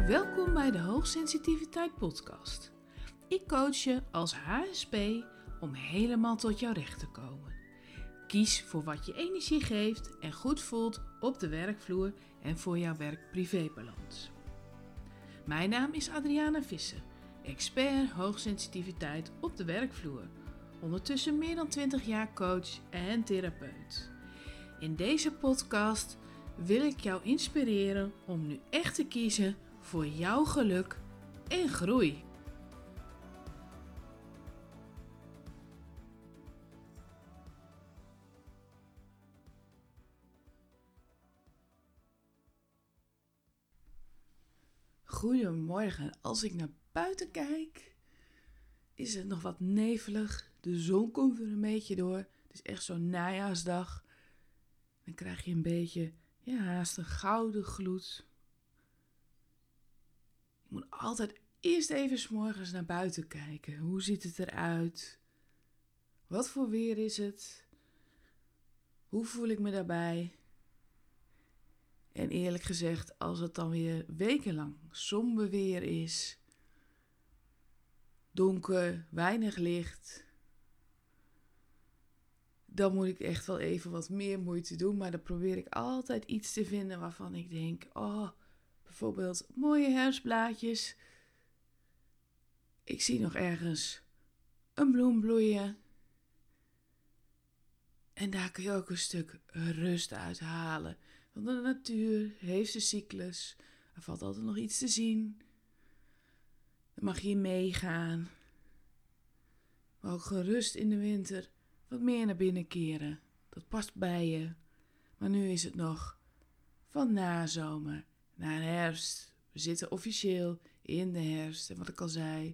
Welkom bij de Hoogsensitiviteit podcast. Ik coach je als HSP om helemaal tot jouw recht te komen. Kies voor wat je energie geeft en goed voelt op de werkvloer en voor jouw werk-privébalans. Mijn naam is Adriana Visser, expert hoogsensitiviteit op de werkvloer. Ondertussen meer dan 20 jaar coach en therapeut. In deze podcast wil ik jou inspireren om nu echt te kiezen voor jouw geluk en groei. Goedemorgen. Als ik naar buiten kijk, is het nog wat nevelig. De zon komt er een beetje door. Het is echt zo'n najaarsdag. Dan krijg je een beetje, haast een gouden gloed. Ik moet altijd eerst even 's morgens naar buiten kijken. Hoe ziet het eruit? Wat voor weer is het? Hoe voel ik me daarbij? En eerlijk gezegd, als het dan weer wekenlang somber weer is, donker, weinig licht, dan moet ik echt wel even wat meer moeite doen. Maar dan probeer ik altijd iets te vinden waarvan ik denk, bijvoorbeeld mooie herfstblaadjes. Ik zie nog ergens een bloem bloeien. En daar kun je ook een stuk rust uit halen. Want de natuur heeft zijn cyclus. Er valt altijd nog iets te zien. Dan mag je meegaan. Maar ook gerust in de winter wat meer naar binnen keren. Dat past bij je. Maar nu is het nog van nazomer naar herfst. We zitten officieel in de herfst. En wat ik al zei,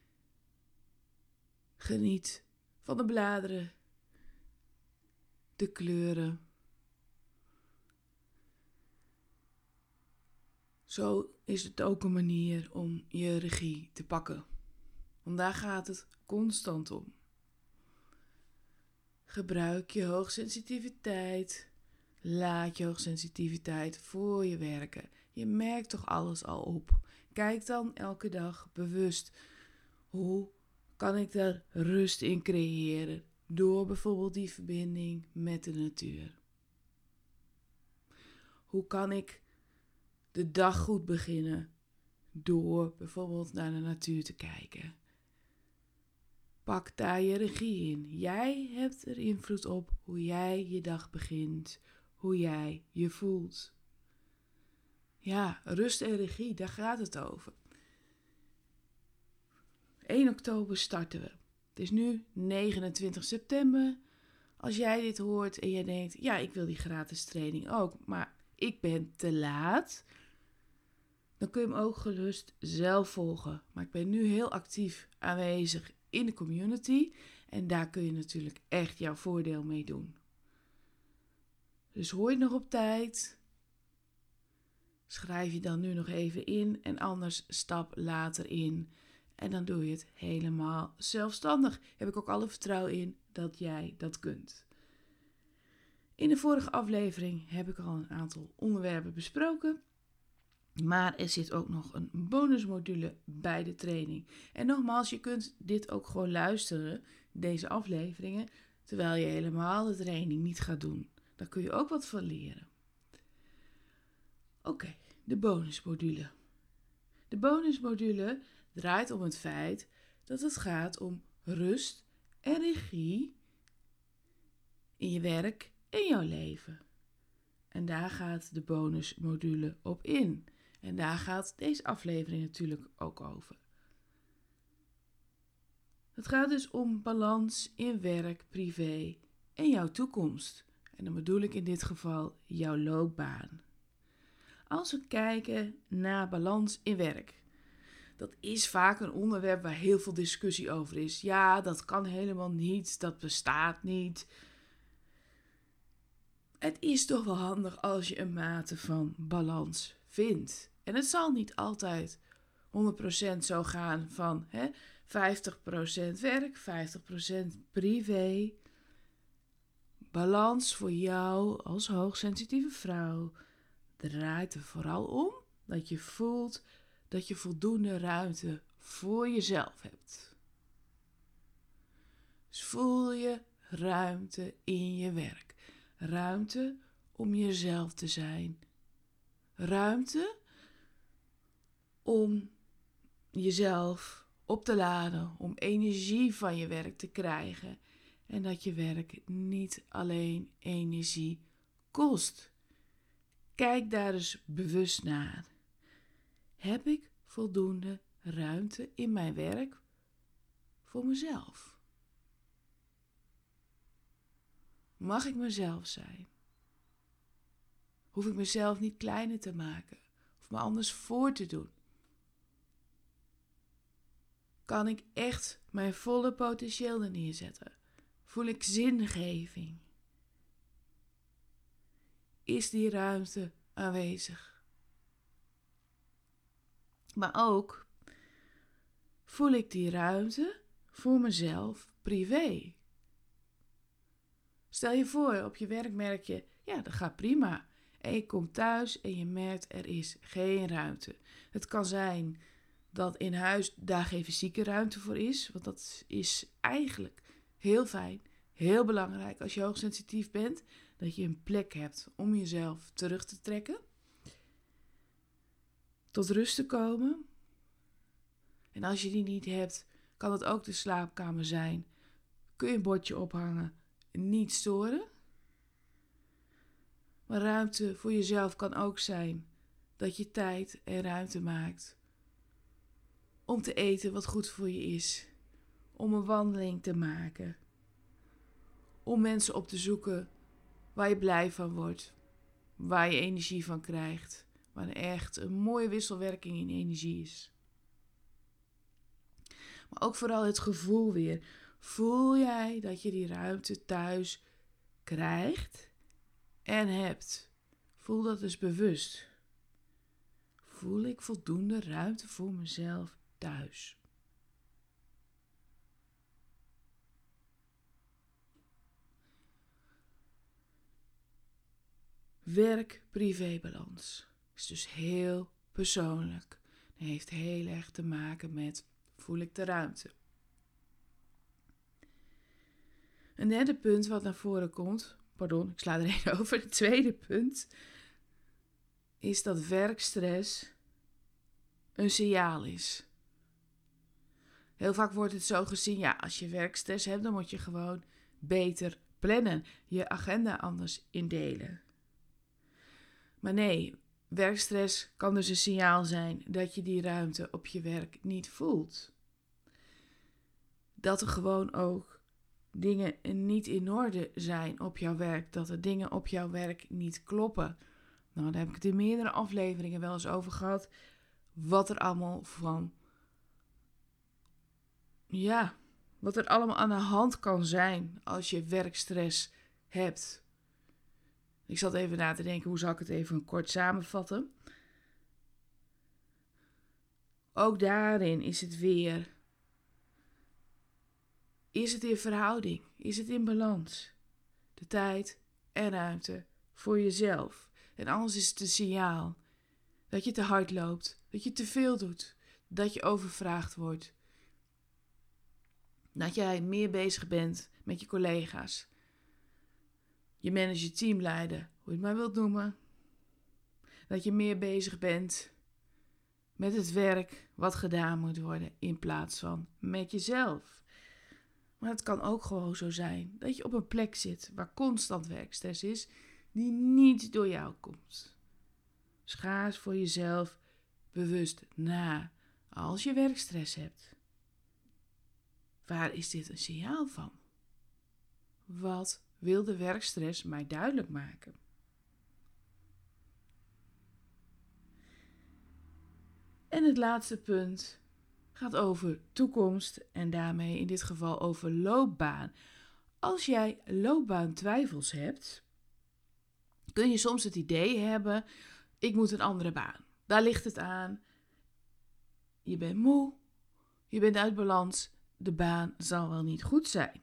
geniet van de bladeren, de kleuren. Zo is het ook een manier om je regie te pakken. Want daar gaat het constant om. Gebruik je hoogsensitiviteit. Laat je hoogsensitiviteit voor je werken. Je merkt toch alles al op. Kijk dan elke dag bewust. Hoe kan ik daar rust in creëren? Door bijvoorbeeld die verbinding met de natuur. Hoe kan ik de dag goed beginnen? Door bijvoorbeeld naar de natuur te kijken. Pak daar je regie in. Jij hebt er invloed op hoe jij je dag begint. Hoe jij je voelt. Ja, rust en regie, daar gaat het over. 1 oktober starten we. Het is nu 29 september. Als jij dit hoort en jij denkt, ik wil die gratis training ook, maar ik ben te laat, dan kun je hem ook gerust zelf volgen. Maar ik ben nu heel actief aanwezig in de community en daar kun je natuurlijk echt jouw voordeel mee doen. Dus hoor je nog op tijd? Schrijf je dan nu nog even in en anders stap later in. En dan doe je het helemaal zelfstandig. Heb ik ook alle vertrouwen in dat jij dat kunt. In de vorige aflevering heb ik al een aantal onderwerpen besproken. Maar er zit ook nog een bonusmodule bij de training. En nogmaals, je kunt dit ook gewoon luisteren, deze afleveringen, terwijl je helemaal de training niet gaat doen. Daar kun je ook wat van leren. Oké, de bonusmodule. De bonusmodule draait om het feit dat het gaat om rust en regie in je werk en jouw leven. En daar gaat de bonusmodule op in. En daar gaat deze aflevering natuurlijk ook over. Het gaat dus om balans in werk, privé en jouw toekomst. En dan bedoel ik in dit geval jouw loopbaan. Als we kijken naar balans in werk. Dat is vaak een onderwerp waar heel veel discussie over is. Ja, dat kan helemaal niet, dat bestaat niet. Het is toch wel handig als je een mate van balans vindt. En het zal niet altijd 100% zo gaan van 50% werk, 50% privé. Balans voor jou als hoogsensitieve vrouw draait er vooral om dat je voelt dat je voldoende ruimte voor jezelf hebt. Dus voel je ruimte in je werk. Ruimte om jezelf te zijn. Ruimte om jezelf op te laden, om energie van je werk te krijgen. En dat je werk niet alleen energie kost. Kijk daar eens bewust naar. Heb ik voldoende ruimte in mijn werk voor mezelf? Mag ik mezelf zijn? Hoef ik mezelf niet kleiner te maken of me anders voor te doen? Kan ik echt mijn volle potentieel er neerzetten? Voel ik zingeving? Is die ruimte aanwezig? Maar ook, voel ik die ruimte voor mezelf privé? Stel je voor, op je werk merk je, ja, dat gaat prima. En je komt thuis en je merkt, er is geen ruimte. Het kan zijn dat in huis daar geen fysieke ruimte voor is. Want dat is eigenlijk heel fijn, heel belangrijk als je hoogsensitief bent. Dat je een plek hebt om jezelf terug te trekken. Tot rust te komen. En als je die niet hebt, kan het ook de slaapkamer zijn. Kun je een bordje ophangen, niet storen. Maar ruimte voor jezelf kan ook zijn dat je tijd en ruimte maakt om te eten wat goed voor je is. Om een wandeling te maken. Om mensen op te zoeken waar je blij van wordt. Waar je energie van krijgt. Waar er echt een mooie wisselwerking in energie is. Maar ook vooral het gevoel weer. Voel jij dat je die ruimte thuis krijgt en hebt? Voel dat dus bewust. Voel ik voldoende ruimte voor mezelf thuis? Werk-privé-balans is dus heel persoonlijk. Het heeft heel erg te maken met, voel ik de ruimte? Een derde punt wat naar voren komt, ik sla er één over. Het tweede punt is dat werkstress een signaal is. Heel vaak wordt het zo gezien, ja, als je werkstress hebt, dan moet je gewoon beter plannen. Je agenda anders indelen. Maar nee, werkstress kan dus een signaal zijn dat je die ruimte op je werk niet voelt. Dat er gewoon ook dingen niet in orde zijn op jouw werk. Dat er dingen op jouw werk niet kloppen. Nou, daar heb ik het in meerdere afleveringen wel eens over gehad. Wat er allemaal wat er allemaal aan de hand kan zijn als je werkstress hebt. Ik zat even na te denken, hoe zal ik het even kort samenvatten? Ook daarin is het weer. Is het in verhouding? Is het in balans? De tijd en ruimte voor jezelf. En anders is het een signaal dat je te hard loopt, dat je te veel doet, dat je overvraagd wordt. Dat jij meer bezig bent met je collega's. Je manager, teamleider, hoe je het maar wilt noemen. Dat je meer bezig bent met het werk wat gedaan moet worden in plaats van met jezelf. Maar het kan ook gewoon zo zijn dat je op een plek zit waar constant werkstress is die niet door jou komt. Dus ga eens voor jezelf bewust na als je werkstress hebt. Waar is dit een signaal van? Wat wil de werkstress mij duidelijk maken? En het laatste punt gaat over toekomst en daarmee in dit geval over loopbaan. Als jij loopbaantwijfels hebt, kun je soms het idee hebben, ik moet een andere baan. Daar ligt het aan. Je bent moe, je bent uit balans, de baan zal wel niet goed zijn.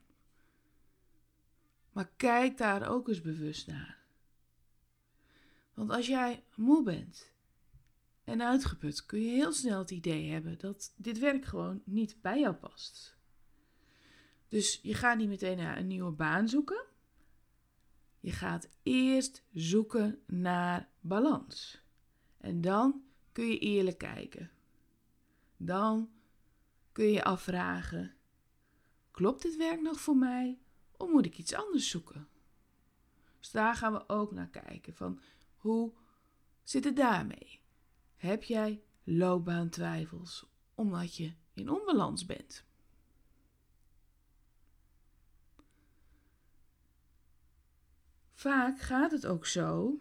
Maar kijk daar ook eens bewust naar. Want als jij moe bent en uitgeput kun je heel snel het idee hebben dat dit werk gewoon niet bij jou past. Dus je gaat niet meteen naar een nieuwe baan zoeken. Je gaat eerst zoeken naar balans. En dan kun je eerlijk kijken. Dan kun je je afvragen, klopt dit werk nog voor mij of moet ik iets anders zoeken? Dus daar gaan we ook naar kijken van hoe zit het daarmee? Heb jij loopbaantwijfels omdat je in onbalans bent? Vaak gaat het ook zo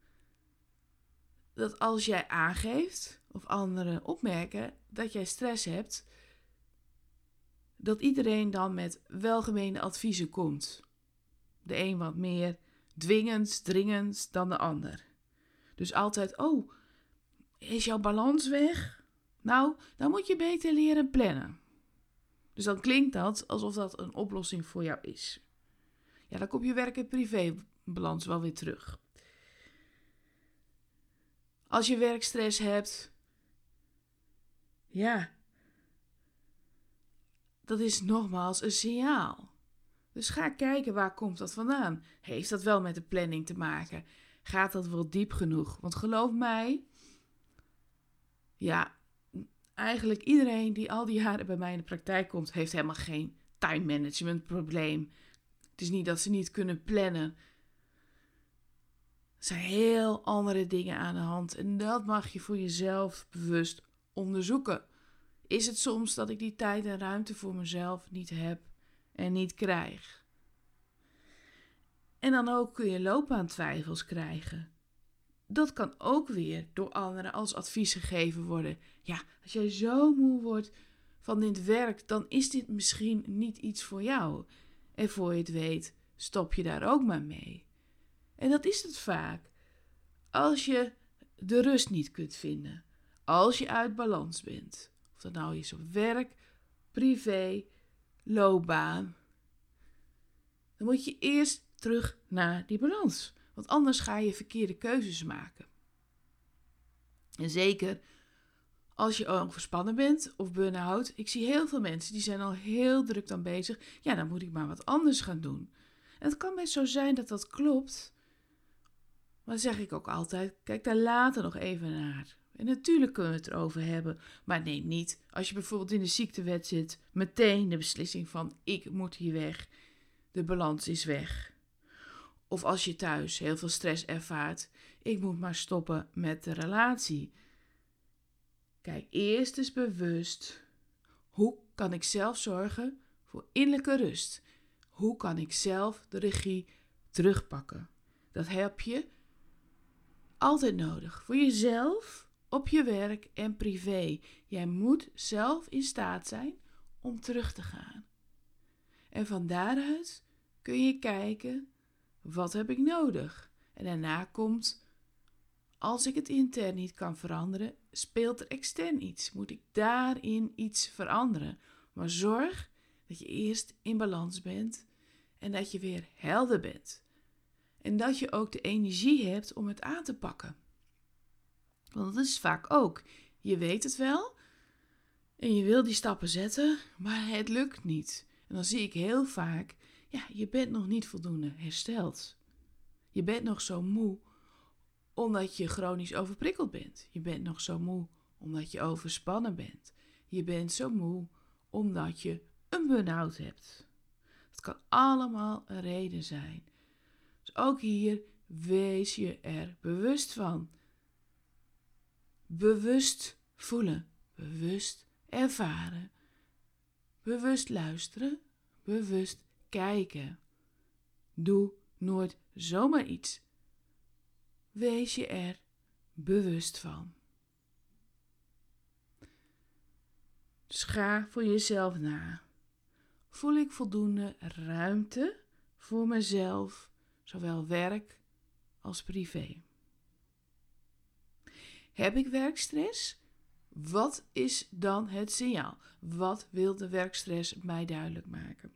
dat als jij aangeeft of anderen opmerken dat jij stress hebt, dat iedereen dan met welgemeende adviezen komt. De een wat meer dwingend, dringend dan de ander. Dus altijd, oh, is jouw balans weg? Nou, dan moet je beter leren plannen. Dus dan klinkt dat alsof dat een oplossing voor jou is. Ja, dan komt je werk- en privébalans wel weer terug. Als je werkstress hebt, ja, dat is nogmaals een signaal. Dus ga kijken, waar komt dat vandaan? Heeft dat wel met de planning te maken? Gaat dat wel diep genoeg? Want geloof mij, ja, eigenlijk iedereen die al die jaren bij mij in de praktijk komt, heeft helemaal geen time management probleem. Het is niet dat ze niet kunnen plannen. Er zijn heel andere dingen aan de hand en dat mag je voor jezelf bewust onderzoeken. Is het soms dat ik die tijd en ruimte voor mezelf niet heb en niet krijg? En dan ook kun je loopbaantwijfels krijgen. Dat kan ook weer door anderen als advies gegeven worden. Ja, als jij zo moe wordt van dit werk, dan is dit misschien niet iets voor jou. En voor je het weet, stop je daar ook maar mee. En dat is het vaak. Als je de rust niet kunt vinden. Als je uit balans bent. Of dat nou is op werk, privé, loopbaan. Dan moet je eerst terug naar die balans. Want anders ga je verkeerde keuzes maken. En zeker als je overspannen bent of burn-out. Ik zie heel veel mensen die zijn al heel druk dan bezig. Ja, dan moet ik maar wat anders gaan doen. En het kan best zo zijn dat dat klopt. Maar dan zeg ik ook altijd, kijk daar later nog even naar. En natuurlijk kunnen we het erover hebben. Maar neem niet, als je bijvoorbeeld in de ziektewet zit, meteen de beslissing van ik moet hier weg. De balans is weg. Of als je thuis heel veel stress ervaart, ik moet maar stoppen met de relatie. Kijk eerst eens bewust, hoe kan ik zelf zorgen voor innerlijke rust? Hoe kan ik zelf de regie terugpakken? Dat heb je altijd nodig. Voor jezelf, op je werk en privé. Jij moet zelf in staat zijn om terug te gaan. En van daaruit kun je kijken, wat heb ik nodig? En daarna komt, als ik het intern niet kan veranderen, speelt er extern iets. Moet ik daarin iets veranderen? Maar zorg dat je eerst in balans bent en dat je weer helder bent. En dat je ook de energie hebt om het aan te pakken. Want dat is vaak ook. Je weet het wel en je wil die stappen zetten, maar het lukt niet. En dan zie ik heel vaak, ja, je bent nog niet voldoende hersteld. Je bent nog zo moe omdat je chronisch overprikkeld bent. Je bent nog zo moe omdat je overspannen bent. Je bent zo moe omdat je een burn-out hebt. Het kan allemaal een reden zijn. Dus ook hier, wees je er bewust van. Bewust voelen, bewust ervaren, bewust luisteren, bewust kijken. Doe nooit zomaar iets. Wees je er bewust van. Dus ga voor jezelf na. Voel ik voldoende ruimte voor mezelf, zowel werk als privé? Heb ik werkstress? Wat is dan het signaal? Wat wil de werkstress mij duidelijk maken?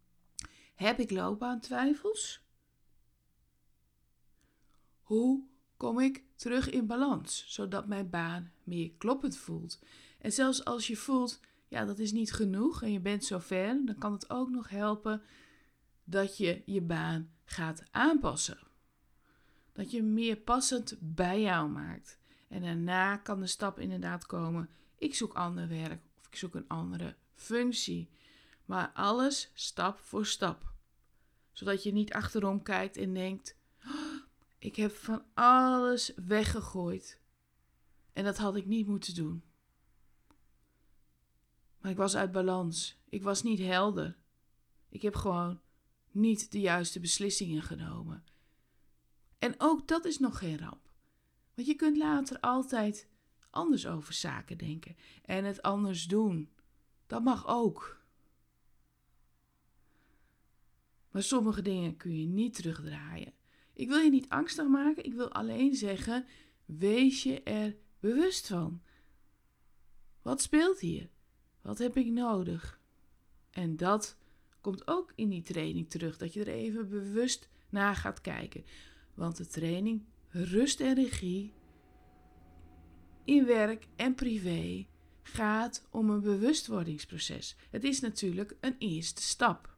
Heb ik loopbaantwijfels? Hoe kom ik terug in balans, zodat mijn baan meer kloppend voelt. En zelfs als je voelt, ja, dat is niet genoeg en je bent zo ver, dan kan het ook nog helpen dat je je baan gaat aanpassen. Dat je meer passend bij jou maakt. En daarna kan de stap inderdaad komen, ik zoek ander werk of ik zoek een andere functie. Maar alles stap voor stap. Zodat je niet achterom kijkt en denkt, ik heb van alles weggegooid. En dat had ik niet moeten doen. Maar ik was uit balans. Ik was niet helder. Ik heb gewoon niet de juiste beslissingen genomen. En ook dat is nog geen ramp. Want je kunt later altijd anders over zaken denken. En het anders doen. Dat mag ook. Maar sommige dingen kun je niet terugdraaien. Ik wil je niet angstig maken. Ik wil alleen zeggen, wees je er bewust van. Wat speelt hier? Wat heb ik nodig? En dat komt ook in die training terug. Dat je er even bewust naar gaat kijken. Want de training rust en regie in werk en privé gaat om een bewustwordingsproces. Het is natuurlijk een eerste stap.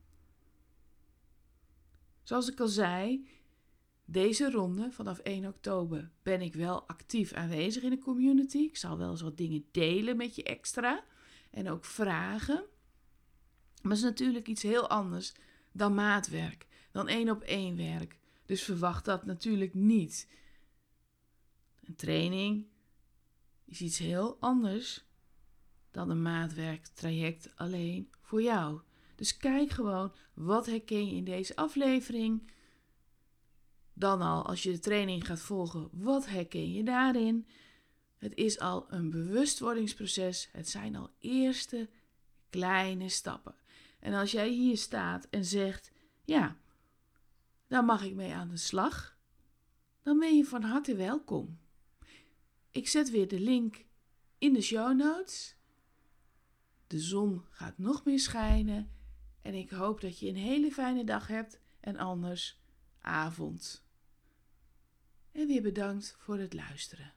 Zoals ik al zei, deze ronde vanaf 1 oktober ben ik wel actief aanwezig in de community. Ik zal wel eens wat dingen delen met je extra en ook vragen. Maar het is natuurlijk iets heel anders dan maatwerk, dan 1-op-1 werk. Dus verwacht dat natuurlijk niet. Een training is iets heel anders dan een maatwerktraject alleen voor jou. Dus kijk gewoon, wat herken je in deze aflevering? Dan al, als je de training gaat volgen, wat herken je daarin? Het is al een bewustwordingsproces. Het zijn al eerste kleine stappen. En als jij hier staat en zegt, ja, daar mag ik mee aan de slag, dan ben je van harte welkom. Ik zet weer de link in de show notes. De zon gaat nog meer schijnen en ik hoop dat je een hele fijne dag hebt en anders avond. En weer bedankt voor het luisteren.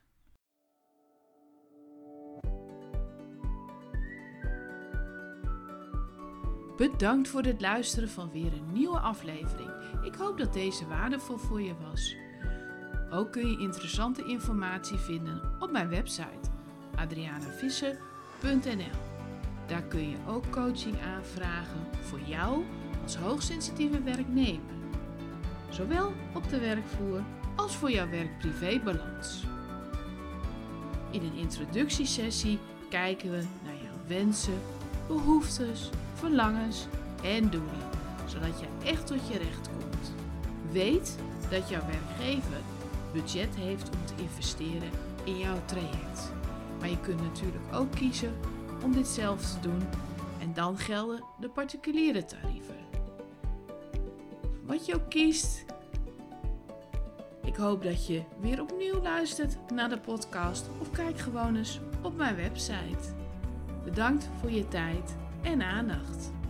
Bedankt voor het luisteren van weer een nieuwe aflevering. Ik hoop dat deze waardevol voor je was. Ook kun je interessante informatie vinden op mijn website adrianavisser.nl. Daar kun je ook coaching aanvragen voor jou als hoogsensitieve werknemer. Zowel op de werkvloer als voor jouw werk-privé-balans. In een introductiesessie kijken we naar jouw wensen, behoeftes, verlangens en doelen, zodat je echt tot je recht komt. Weet dat jouw werkgever budget heeft om te investeren in jouw traject. Maar je kunt natuurlijk ook kiezen om dit zelf te doen en dan gelden de particuliere tarieven. Wat je ook kiest, ik hoop dat je weer opnieuw luistert naar de podcast of kijk gewoon eens op mijn website. Bedankt voor je tijd en aandacht.